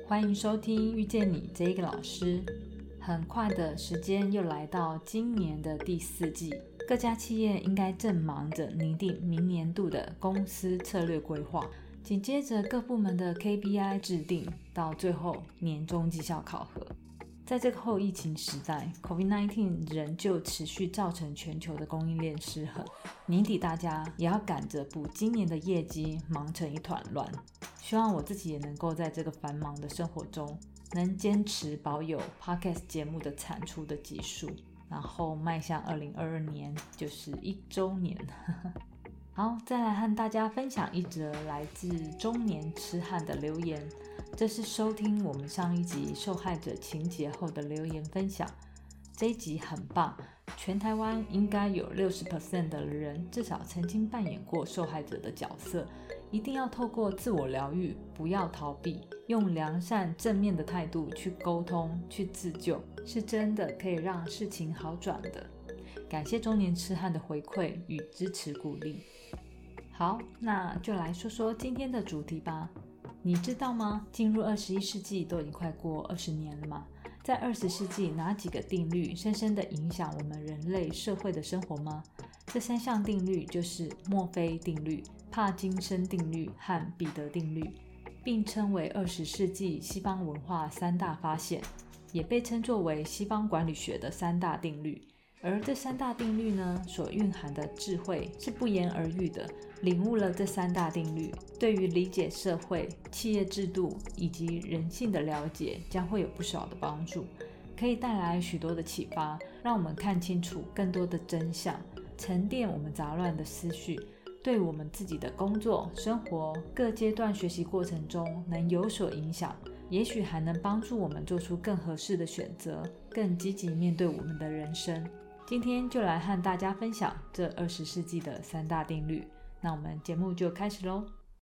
欢迎收听遇见你这个老师。很快的时间又来到今年的第4季，各家企业应该正忙着拟定明年度的公司策略规划，紧接着各部门的 KPI 制定，到最后年终绩效考核。在这个后疫情时代， COVID-19 仍旧持续造成全球的供应链失衡，年底大家也要赶着补今年的业绩，忙成一团乱。希望我自己也能够在这个繁忙的生活中，能坚持保有 Podcast 节目的产出的集数，然后迈向2022年，就是1周年。好，再来和大家分享一则来自中年痴汉的留言，这是收听我们上一集受害者情节后的留言分享。这一集很棒，全台湾应该有 60% 的人至少曾经扮演过受害者的角色，一定要透过自我疗愈，不要逃避，用良善正面的态度去沟通，去自救，是真的可以让事情好转的。感谢中年痴汉的回馈与支持鼓励。好，那就来说说今天的主题吧。你知道吗？进入21世纪都已经快过20年了嘛。在20世纪，哪几个定律深深地影响我们人类社会的生活吗？这3项定律就是墨菲定律、帕金森定律和彼得定律，并称为20世纪西方文化3大发现，也被称作为西方管理学的3大定律。而这3大定律呢，所蕴含的智慧是不言而喻的。领悟了这3大定律，对于理解社会、企业制度以及人性的了解将会有不少的帮助，可以带来许多的启发，让我们看清楚更多的真相，沉淀我们杂乱的思绪，对我们自己的工作、生活各阶段学习过程中能有所影响，也许还能帮助我们做出更合适的选择，更积极面对我们的人生。今天就来和大家分享这20世纪的3大定律。那我们节目就开始咯。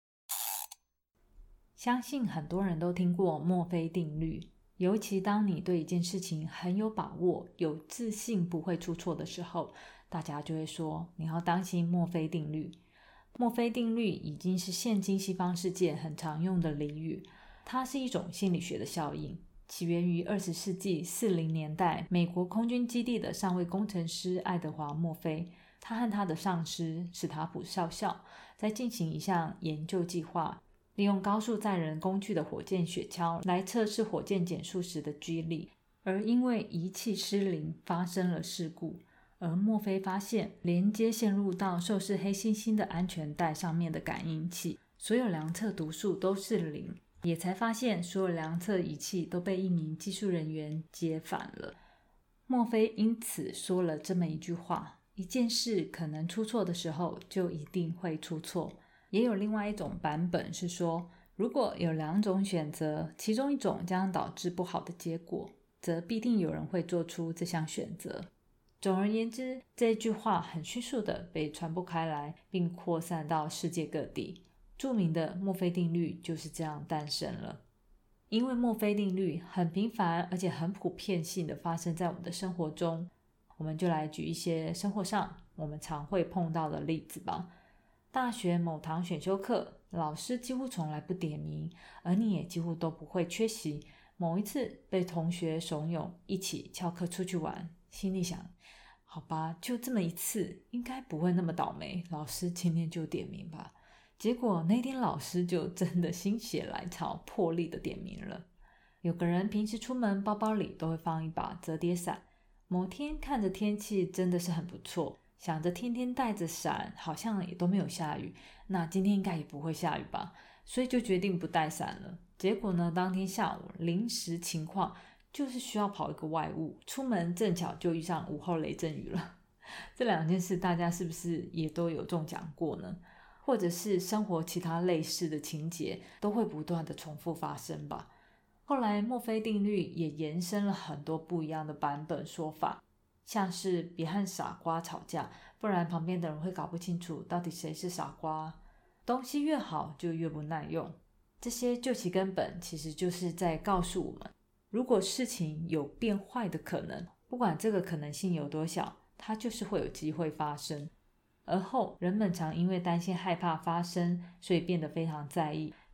相信很多人都听过墨菲定律，尤其当你对一件事情很有把握、有自信不会出错的时候，大家就会说你要当心墨菲定律。墨菲定律已经是现今西方世界很常用的俚语，它是一种心理学的效应，起源于20世纪40年代美国空军基地的上尉工程师爱德华·墨菲。他和他的上司史塔普少校在进行一项研究计划，利用高速载人工具的火箭雪橇来测试火箭减速时的 G 力，而因为仪器失灵发生了事故。而墨菲发现连接线入到受试黑猩猩的安全带上面的感应器，所有量测读数都是0，也才发现所有量测仪器都被一名技术人员接反了。墨菲因此说了这么一句话，一件事可能出错的时候就一定会出错。也有另外一种版本是说，如果有2种选择，其中一种将导致不好的结果，则必定有人会做出这项选择。总而言之，这句话很迅速地被传播开来，并扩散到世界各地。著名的墨菲定律就是这样诞生了。因为墨菲定律很频繁而且很普遍性地发生在我们的生活中，我们就来举一些生活上我们常会碰到的例子吧。大学某堂选修课，老师几乎从来不点名，而你也几乎都不会缺席。某一次被同学怂恿一起翘课出去玩，心里想，好吧，就这么一次，应该不会那么倒霉，老师今天就点名吧。结果那天老师就真的心血来潮，破例的点名了。有个人平时出门包包里都会放一把折叠伞，某天看着天气真的是很不错，想着天天带着伞好像也都没有下雨，那今天应该也不会下雨吧，所以就决定不带伞了。结果呢，当天下午临时情况就是需要跑一个外务，出门正巧就遇上午后雷阵雨了。这2件事大家是不是也都有中奖过呢？或者是生活其他类似的情节都会不断的重复发生吧。后来墨菲定律也延伸了很多不一样的版本说法，像是别和傻瓜吵架，不然旁边的人会搞不清楚到底谁是傻瓜，东西越好就越不耐用。这些究其根本其实就是在告诉我们，如果事情有变坏的可能，不管这个可能性有多小，它就是会有机会发生。而后人们常因为担心害怕发生，所以变得非常在意，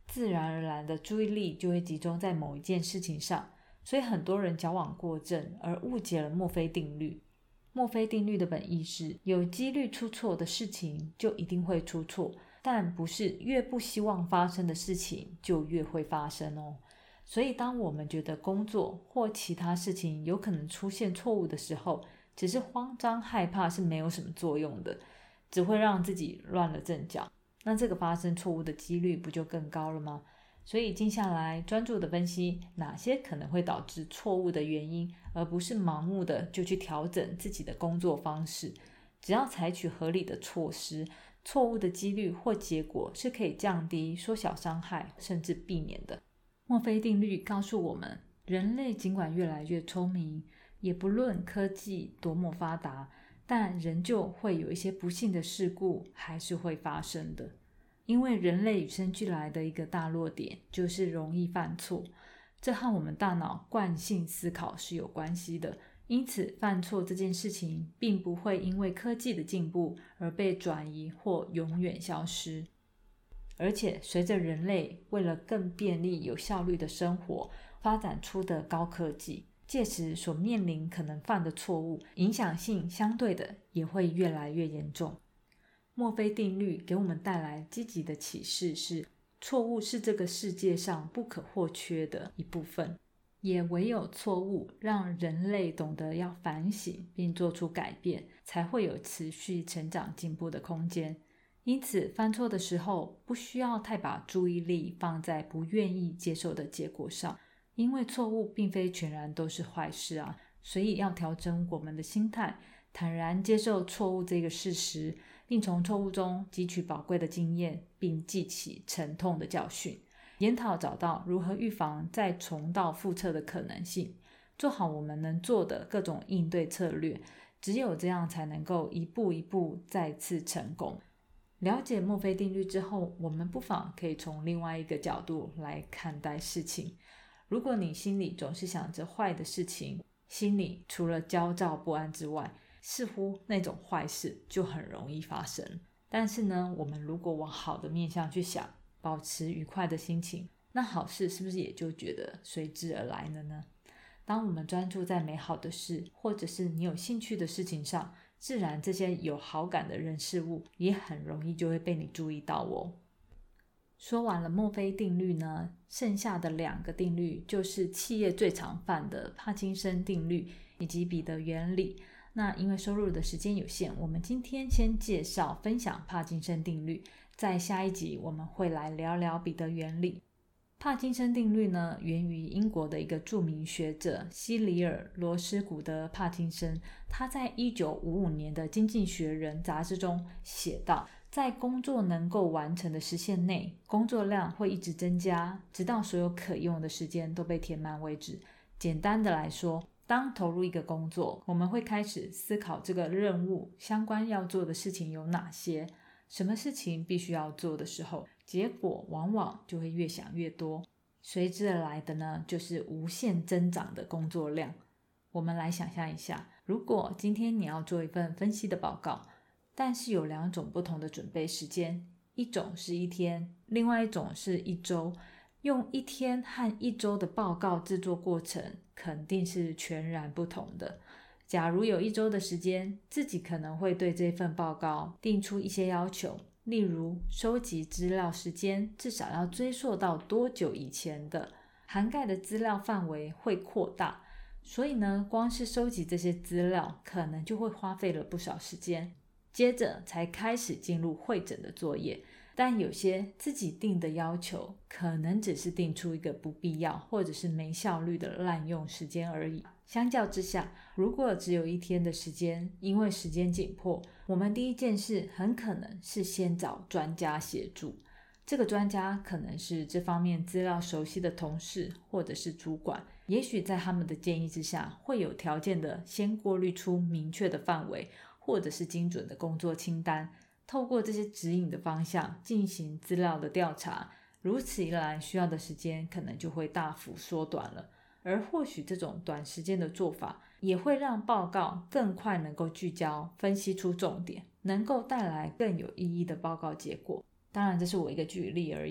自然而然的注意力就会集中在某一件事情上，所以很多人矫枉过正而误解了墨菲定律。墨菲定律的本意是，有几率出错的事情就一定会出错，但不是越不希望发生的事情就越会发生哦。所以当我们觉得工作或其他事情有可能出现错误的时候，只是慌张害怕是没有什么作用的，只会让自己乱了阵脚。那这个发生错误的几率不就更高了吗？所以静下来专注的分析哪些可能会导致错误的原因，而不是盲目的就去调整自己的工作方式。只要采取合理的措施，错误的几率或结果是可以降低、缩小伤害，甚至避免的。墨菲定律告诉我们，人类尽管越来越聪明，也不论科技多么发达，但仍旧会有一些不幸的事故还是会发生的。因为人类与生俱来的一个大弱点就是容易犯错，这和我们大脑惯性思考是有关系的。因此犯错这件事情并不会因为科技的进步而被转移或永远消失。而且随着人类为了更便利有效率的生活发展出的高科技，届时所面临可能犯的错误影响性相对的也会越来越严重。墨菲定律给我们带来积极的启示是，错误是这个世界上不可或缺的一部分，也唯有错误让人类懂得要反省并做出改变，才会有持续成长进步的空间。因此犯错的时候不需要太把注意力放在不愿意接受的结果上，因为错误并非全然都是坏事啊，所以要调整我们的心态，坦然接受错误这个事实，并从错误中汲取宝贵的经验，并记起沉痛的教训，研讨找到如何预防再重蹈覆辙的可能性，做好我们能做的各种应对策略，只有这样才能够一步一步再次成功。了解墨菲定律之后，我们不妨可以从另外一个角度来看待事情。如果你心里总是想着坏的事情，心里除了焦躁不安之外，似乎那种坏事就很容易发生。但是呢，我们如果往好的面向去想，保持愉快的心情，那好事是不是也就觉得随之而来了呢？当我们专注在美好的事，或者是你有兴趣的事情上，自然这些有好感的人事物也很容易就会被你注意到哦。说完了墨菲定律呢，剩下的2个定律就是企业最常犯的帕金森定律以及彼得原理。那因为收录的时间有限，我们今天先介绍分享帕金森定律，在下一集我们会来聊聊彼得原理。帕金森定律呢，源于英国的一个著名学者希里尔·罗斯古德·帕金森，他在1955年的《经济学人》杂志中写道，在工作能够完成的时限内，工作量会一直增加，直到所有可用的时间都被填满为止。简单的来说，当投入一个工作，我们会开始思考这个任务相关要做的事情有哪些，什么事情必须要做的时候，结果往往就会越想越多，随之而来的呢，就是无限增长的工作量。我们来想象一下，如果今天你要做一份分析的报告，但是有2种不同的准备时间，一种是1天，另外一种是1周，用1天和1周的报告制作过程肯定是全然不同的。假如有1周的时间，自己可能会对这份报告定出一些要求，例如收集资料时间至少要追溯到多久以前的，涵盖的资料范围会扩大，所以呢，光是收集这些资料可能就会花费了不少时间，接着才开始进入汇整的作业。但有些自己定的要求可能只是定出一个不必要或者是没效率的滥用时间而已。相较之下，如果只有1天的时间，因为时间紧迫，我们第一件事很可能是先找专家协助。这个专家可能是这方面资料熟悉的同事或者是主管，也许在他们的建议之下，会有条件的先过滤出明确的范围，或者是精准的工作清单，透过这些指引的方向进行资料的调查，如此一来需要的时间可能就会大幅缩短了。而或许这种短时间的做法也会让报告更快能够聚焦，分析出重点，能够带来更有意义的报告结果。当然这是我一个举例而已。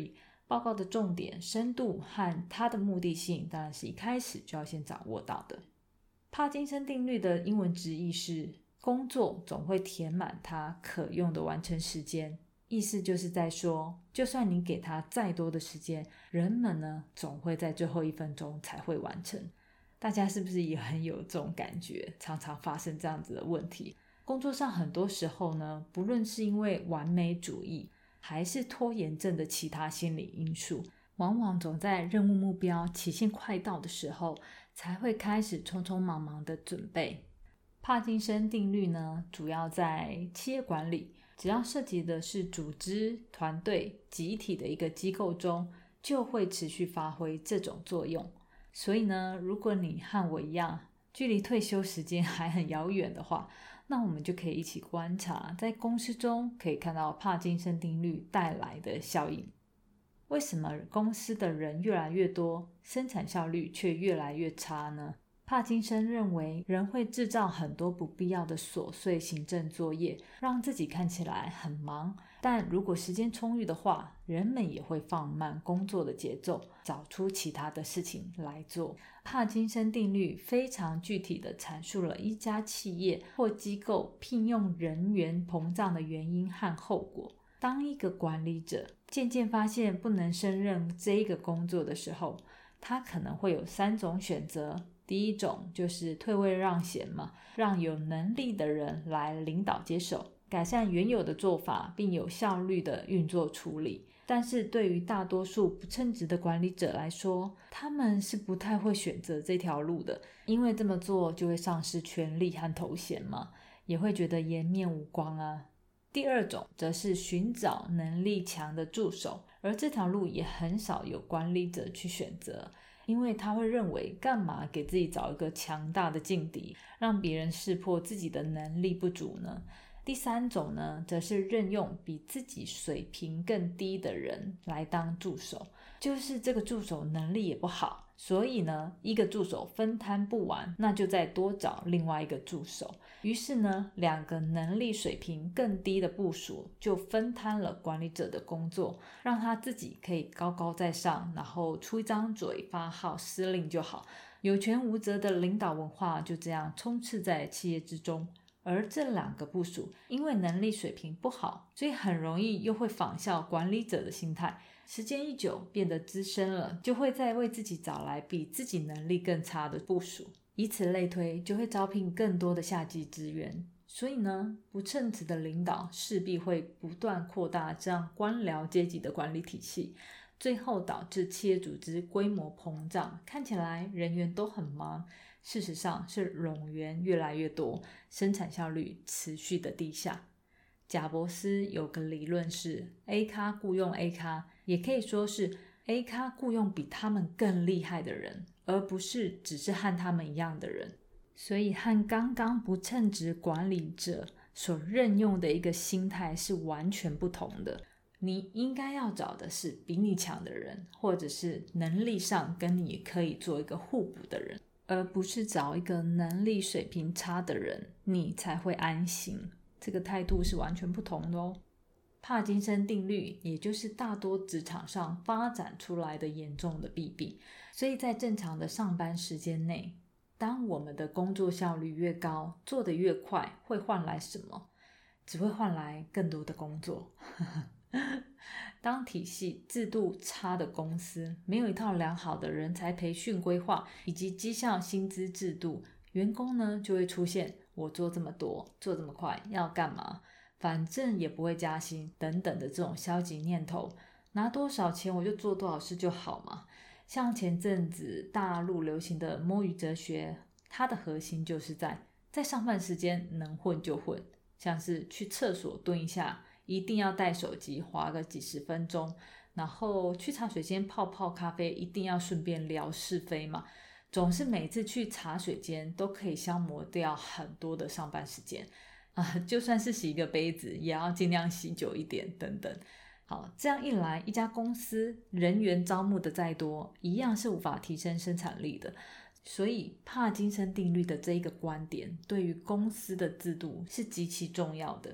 报告的重点、深度和它的目的性当然是一开始就要先掌握到的。帕金森定律的英文直译是工作总会填满它可用的完成时间，意思就是在说，就算你给他再多的时间，人们呢总会在最后1分钟才会完成。大家是不是也很有这种感觉？常常发生这样子的问题。工作上很多时候呢，不论是因为完美主义，还是拖延症的其他心理因素，往往总在任务目标期限快到的时候，才会开始匆匆忙忙的准备。帕金森定律呢，主要在企业管理，只要涉及的是组织、团队、集体的一个机构中，就会持续发挥这种作用。所以呢，如果你和我一样，距离退休时间还很遥远的话，那我们就可以一起观察，在公司中可以看到帕金森定律带来的效应。为什么公司的人越来越多，生产效率却越来越差呢？帕金森认为，人会制造很多不必要的琐碎行政作业，让自己看起来很忙。但如果时间充裕的话，人们也会放慢工作的节奏，找出其他的事情来做。帕金森定律非常具体地阐述了一家企业或机构聘用人员膨胀的原因和后果。当一个管理者渐渐发现不能胜任这一个工作的时候，他可能会有3种选择。第一种就是退位让贤嘛，让有能力的人来领导接手，改善原有的做法，并有效率的运作处理。但是对于大多数不称职的管理者来说，他们是不太会选择这条路的，因为这么做就会丧失权力和头衔嘛，也会觉得颜面无光啊。第二种则是寻找能力强的助手，而这条路也很少有管理者去选择，因为他会认为干嘛给自己找一个强大的劲敌，让别人识破自己的能力不足呢？第三种呢，则是任用比自己水平更低的人来当助手，就是这个助手能力也不好，所以呢，一个助手分摊不完，那就再多找另外一个助手。于是呢，2个能力水平更低的部属就分摊了管理者的工作，让他自己可以高高在上，然后出一张嘴发号施令就好。有权无责的领导文化就这样充斥在企业之中。而这2个部属因为能力水平不好，所以很容易又会仿效管理者的心态，时间一久变得资深了，就会再为自己找来比自己能力更差的部属，以此类推，就会招聘更多的下级职员。所以呢，不称职的领导势必会不断扩大这样官僚阶级的管理体系，最后导致企业组织规模膨胀，看起来人员都很忙，事实上是冗员越来越多，生产效率持续的低下。贾伯斯有个理论是 A 咖雇用 A 咖，也可以说是 A 咖雇用比他们更厉害的人，而不是只是和他们一样的人。所以和刚刚不称职管理者所任用的一个心态是完全不同的。你应该要找的是比你强的人，或者是能力上跟你可以做一个互补的人，而不是找一个能力水平差的人，你才会安心。这个态度是完全不同的哦。帕金森定律也就是大多职场上发展出来的严重的弊病，所以在正常的上班时间内，当我们的工作效率越高，做得越快，会换来什么？只会换来更多的工作。当体系制度差的公司没有一套良好的人才培训规划以及绩效薪资制度，员工呢就会出现我做这么多，做这么快，要干嘛？反正也不会加薪等等的这种消极念头，拿多少钱我就做多少事就好嘛。像前阵子大陆流行的摸鱼哲学，它的核心就是在上班时间能混就混，像是去厕所蹲一下一定要带手机滑个几十分钟，然后去茶水间泡泡咖啡一定要顺便聊是非嘛，总是每次去茶水间都可以消磨掉很多的上班时间就算是洗一个杯子也要尽量洗久一点等等。好，这样一来，一家公司人员招募的再多，一样是无法提升生产力的。所以帕金森定律的这一个观点对于公司的制度是极其重要的。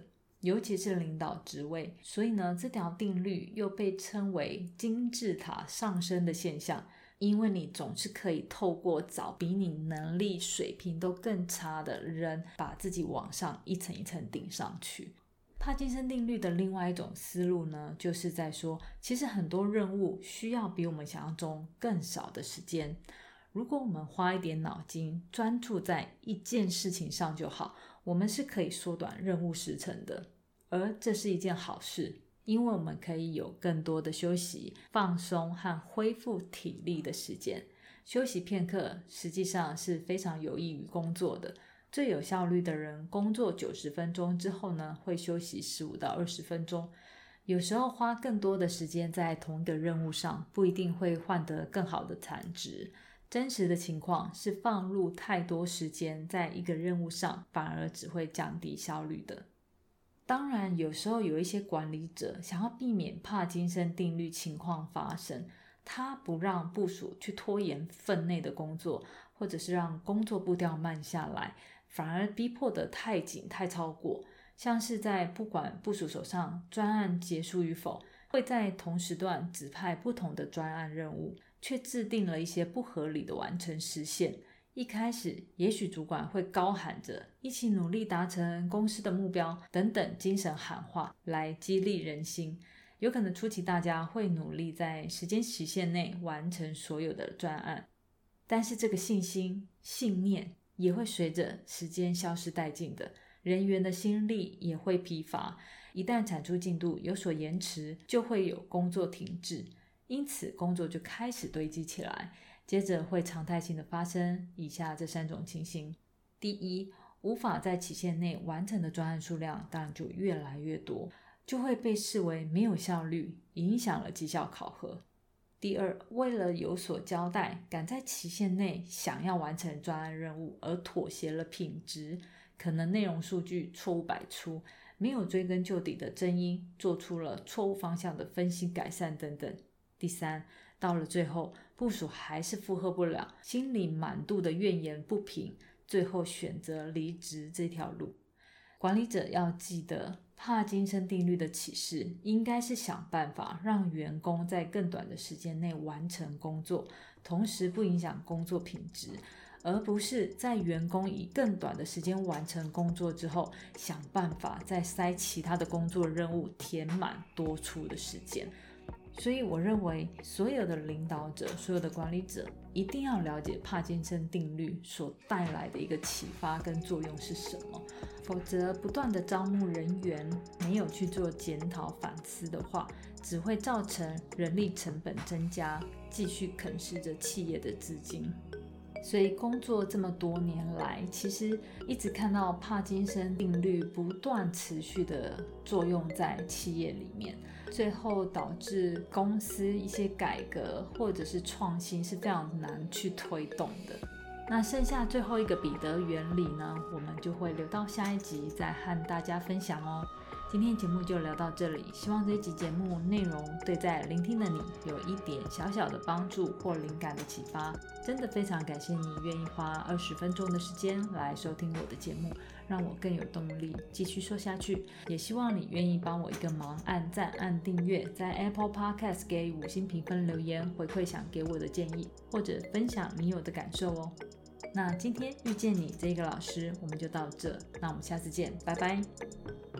尤其是领导职位。所以呢，这条定律又被称为金字塔上升的现象，因为你总是可以透过找比你能力水平都更差的人，把自己往上一层一层顶上去。帕金森定律的另外一种思路呢，就是在说，其实很多任务需要比我们想象中更少的时间。如果我们花一点脑筋，专注在一件事情上就好，我们是可以缩短任务时程的。而这是一件好事，因为我们可以有更多的休息、放松和恢复体力的时间。休息片刻实际上是非常有益于工作的。最有效率的人工作90分钟之后呢，会休息15到20分钟。有时候花更多的时间在同一个任务上，不一定会换得更好的产值。真实的情况是，放入太多时间在一个任务上，反而只会降低效率的。当然，有时候有一些管理者想要避免帕金森定律情况发生，他不让部属去拖延分内的工作，或者是让工作步调慢下来，反而逼迫得太紧太超过，像是在不管部属手上专案结束与否，会在同时段指派不同的专案任务，却制定了一些不合理的完成时限。一开始也许主管会高喊着一起努力达成公司的目标等等精神喊话来激励人心，有可能初期大家会努力在时间期限内完成所有的专案，但是这个信心信念也会随着时间消失殆尽的，人员的心力也会疲乏，一旦产出进度有所延迟，就会有工作停滞，因此工作就开始堆积起来，接着会常态性的发生以下这3种情形。第一，无法在期限内完成的专案数量当然就越来越多，就会被视为没有效率，影响了绩效考核。第二，为了有所交代，赶在期限内想要完成专案任务而妥协了品质，可能内容数据错误百出，没有追根究底的真因，做出了错误方向的分析改善等等。第三，到了最后，部属还是负荷不了，心里满肚的怨言不平，最后选择离职这条路。管理者要记得，帕金森定律的启示应该是想办法让员工在更短的时间内完成工作，同时不影响工作品质，而不是在员工以更短的时间完成工作之后，想办法再塞其他的工作任务，填满多出的时间。所以我认为所有的领导者，所有的管理者一定要了解帕金森定律所带来的一个启发跟作用是什么，否则不断的招募人员，没有去做检讨反思的话，只会造成人力成本增加，继续啃食着企业的资金。所以工作这么多年来，其实一直看到帕金森定律不断持续的作用在企业里面，最后导致公司一些改革或者是创新是非常难去推动的。那剩下最后一个彼得原理呢，我们就会留到下一集再和大家分享哦。今天节目就聊到这里，希望这一集节目内容对在聆听的你有一点小小的帮助或灵感的启发。真的非常感谢你愿意花20分钟的时间来收听我的节目，让我更有动力继续说下去。也希望你愿意帮我一个忙，按赞按订阅，在 Apple Podcast 给5星评分留言，回馈想给我的建议，或者分享你有的感受哦。那今天遇见你这个老师我们就到这，那我们下次见，拜拜。